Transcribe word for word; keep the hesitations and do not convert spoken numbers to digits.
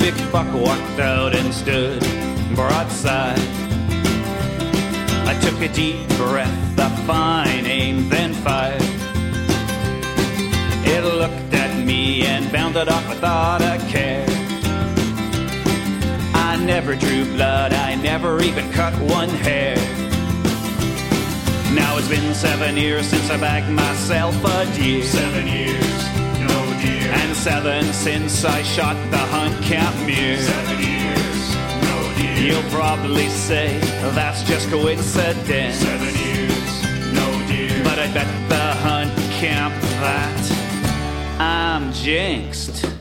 big buck walked out and stood broadside. I took a deep breath, a fine aim, then fired. It looked at me and bounded off without a care. I never drew blood, I never even cut one hair. Now it's been seven years since I bagged myself a deer. Seven years, no deer. And seven since I shot the hunt camp mule. Seven years, no deer. You'll probably say that's just coincidence. Seven years, no deer. But I bet the hunt camp that I'm jinxed.